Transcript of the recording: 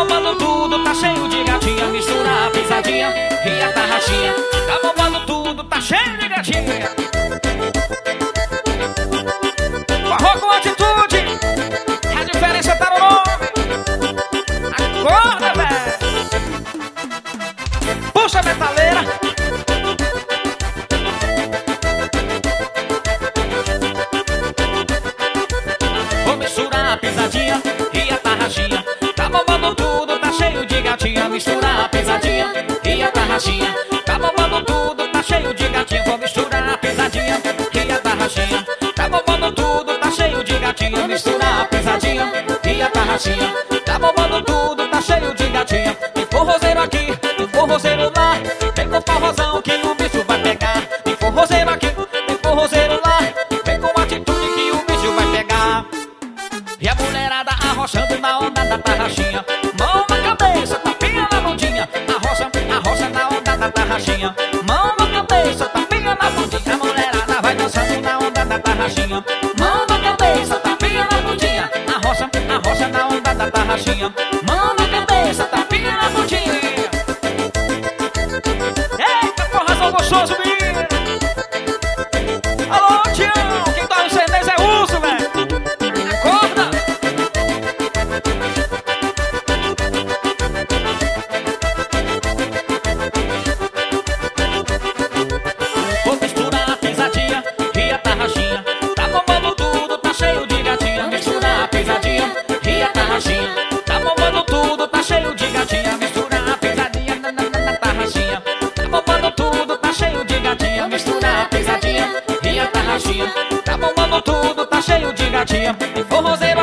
bombando tudo, tá cheio de gatinha. Mistura a pisadinha e a tarraxinha. Tá bombando tudo, tá cheio de gatinha. Forró com atitude, a diferença tá no nome. Acorda, velho. Puxa a metaleira. Vou misturar a pisadinha e a tarraxinha. Tá bombando tudo, tá cheio de gatinha. Misturar a pisadinha e a tarraxinha. Tá bombando tudo, tá cheio de gatinha. Vou misturar a pisadinha e a tarraxinha. Tá bombando tudo, tá cheio de gatinha. Misturar a pisadinha e a tarraxinha. Tá bombando tudo, tá cheio de gatinha. Tem forrozeiro aqui, tem forrozeiro lá. Vem com forrozão que o bicho vai pegar. Tem forrozeiro aqui, tem forrozeiro lá. Vem com atitude que o bicho vai pegar. E a mulherada arrochando na onda da tarraxinha. Mão na cabeça, tapinha na bundinha. Arrocha na onda da tarraxinha. Mão na cabeça, tapinha na bundinha. A mulherada vai dançando na onda da tarraxinha. Mão na cabeça, tapinha na bundinha. Arrocha na onda da tarraxinha. Mão na cabeça, tapinha na bundinha. Eita, forrazão gostoso, menino. Alô, Tião, quem tá no CDs é urso, velho. Acorda. Vou misturar a pisadinha e a tarraxinha. Tá bombando tudo, tá cheio de gatinha. Misturar a pisadinha e a tarraxinha. Tá bombando tudo, tá cheio de gatinha. Misturar a pisadinha na tarraxinha. Tá bombando tudo, tá cheio de gatinha. Misturar a pisadinha e a tarraxinha. Tá bombando tudo, tá cheio de gatinha. Tem forrozeiro